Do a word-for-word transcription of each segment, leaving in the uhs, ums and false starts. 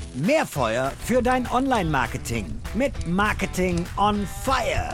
Mehr Feuer für dein Online-Marketing mit Marketing on Fire.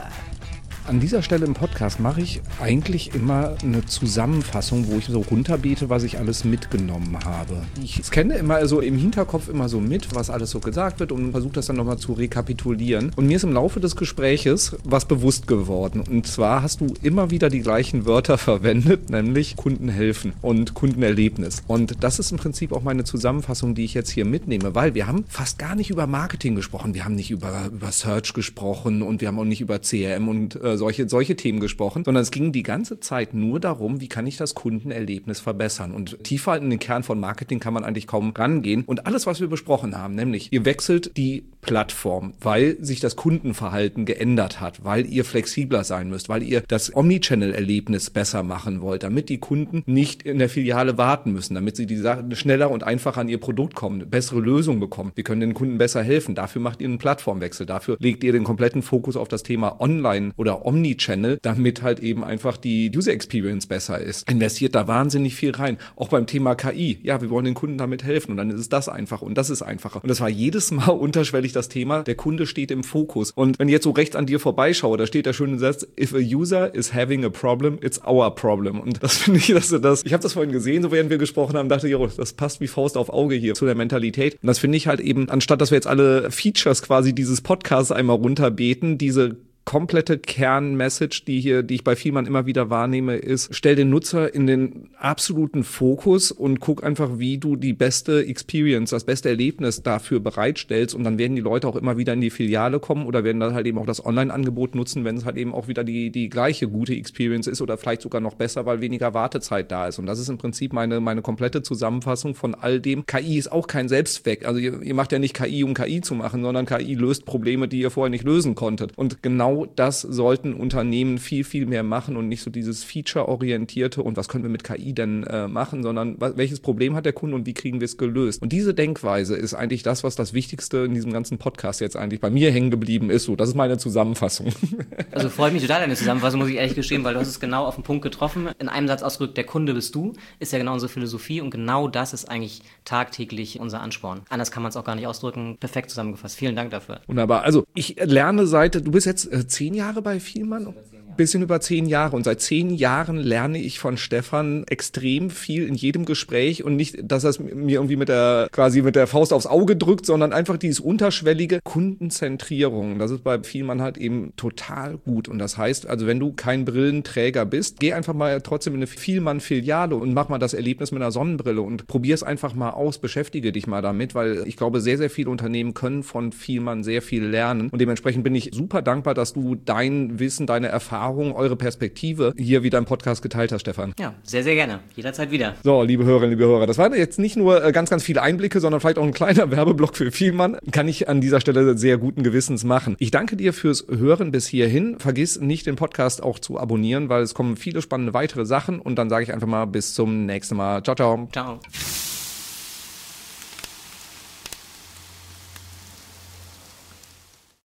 An dieser Stelle im Podcast mache ich eigentlich immer eine Zusammenfassung, wo ich so runterbete, was ich alles mitgenommen habe. Ich scanne immer so im Hinterkopf immer so mit, was alles so gesagt wird und versuche das dann nochmal zu rekapitulieren. Und mir ist im Laufe des Gespräches was bewusst geworden. Und zwar hast du immer wieder die gleichen Wörter verwendet, nämlich Kunden helfen und Kundenerlebnis. Und das ist im Prinzip auch meine Zusammenfassung, die ich jetzt hier mitnehme, weil wir haben fast gar nicht über Marketing gesprochen. Wir haben nicht über, über Search gesprochen und wir haben auch nicht über C R M und äh, Solche, solche Themen gesprochen, sondern es ging die ganze Zeit nur darum, wie kann ich das Kundenerlebnis verbessern. Und tiefer in den Kern von Marketing kann man eigentlich kaum rangehen. Und alles, was wir besprochen haben, nämlich ihr wechselt die Plattform, weil sich das Kundenverhalten geändert hat, weil ihr flexibler sein müsst, weil ihr das Omnichannel-Erlebnis besser machen wollt, damit die Kunden nicht in der Filiale warten müssen, damit sie die Sachen schneller und einfacher an ihr Produkt kommen, bessere Lösungen bekommen. Wir können den Kunden besser helfen. Dafür macht ihr einen Plattformwechsel. Dafür legt ihr den kompletten Fokus auf das Thema Online oder Omnichannel, damit halt eben einfach die User Experience besser ist. Investiert da wahnsinnig viel rein. Auch beim Thema K I. Ja, wir wollen den Kunden damit helfen und dann ist es das einfacher und das ist einfacher. Und das war jedes Mal unterschwellig das Thema, der Kunde steht im Fokus. Und wenn ich jetzt so rechts an dir vorbeischaue, da steht der schöne Satz, if a user is having a problem, it's our problem. Und das finde ich, dass du das, ich habe das vorhin gesehen, so während wir gesprochen haben, dachte ich, oh, das passt wie Faust auf Auge hier zu der Mentalität. Und das finde ich halt eben, anstatt dass wir jetzt alle Features quasi dieses Podcasts einmal runterbeten, diese komplette Kernmessage, die hier, die ich bei Vielmann immer wieder wahrnehme, ist, stell den Nutzer in den absoluten Fokus und guck einfach, wie du die beste Experience, das beste Erlebnis dafür bereitstellst und dann werden die Leute auch immer wieder in die Filiale kommen oder werden dann halt eben auch das Online-Angebot nutzen, wenn es halt eben auch wieder die, die gleiche gute Experience ist oder vielleicht sogar noch besser, weil weniger Wartezeit da ist. Und das ist im Prinzip meine, meine komplette Zusammenfassung von all dem. K I ist auch kein Selbstzweck. Also ihr, ihr macht ja nicht K I, um K I zu machen, sondern K I löst Probleme, die ihr vorher nicht lösen konntet. Und genau das sollten Unternehmen viel, viel mehr machen und nicht so dieses Feature-orientierte und was können wir mit K I denn äh, machen, sondern was, welches Problem hat der Kunde und wie kriegen wir es gelöst. Und diese Denkweise ist eigentlich das, was das Wichtigste in diesem ganzen Podcast jetzt eigentlich bei mir hängen geblieben ist. So, das ist meine Zusammenfassung. Also freut mich total deine Zusammenfassung, muss ich ehrlich gestehen, weil du hast es genau auf den Punkt getroffen. In einem Satz ausgedrückt, der Kunde bist du, ist ja genau unsere Philosophie und genau das ist eigentlich tagtäglich unser Ansporn. Anders kann man es auch gar nicht ausdrücken. Perfekt zusammengefasst. Vielen Dank dafür. Wunderbar. Also ich lerne seit, du bist jetzt äh, zehn Jahre bei Vielmann? Bisschen über zehn Jahre und seit zehn Jahren lerne ich von Stefan extrem viel in jedem Gespräch und nicht, dass er es mir irgendwie mit der quasi mit der Faust aufs Auge drückt, sondern einfach dieses unterschwellige Kundenzentrierung. Das ist bei Vielmann halt eben total gut und das heißt, also wenn du kein Brillenträger bist, geh einfach mal trotzdem in eine Vielmann-Filiale und mach mal das Erlebnis mit einer Sonnenbrille und probier es einfach mal aus, beschäftige dich mal damit, weil ich glaube, sehr, sehr viele Unternehmen können von Vielmann sehr viel lernen und dementsprechend bin ich super dankbar, dass du dein Wissen, deine Erfahrung, eure Perspektive hier wieder im Podcast geteilt hast, Stefan. Ja, sehr, sehr gerne. Jederzeit wieder. So, liebe Hörerinnen, liebe Hörer, das waren jetzt nicht nur ganz, ganz viele Einblicke, sondern vielleicht auch ein kleiner Werbeblock für Vielmann. Kann ich an dieser Stelle sehr guten Gewissens machen. Ich danke dir fürs Hören bis hierhin. Vergiss nicht, den Podcast auch zu abonnieren, weil es kommen viele spannende weitere Sachen und dann sage ich einfach mal bis zum nächsten Mal. Ciao, ciao. Ciao.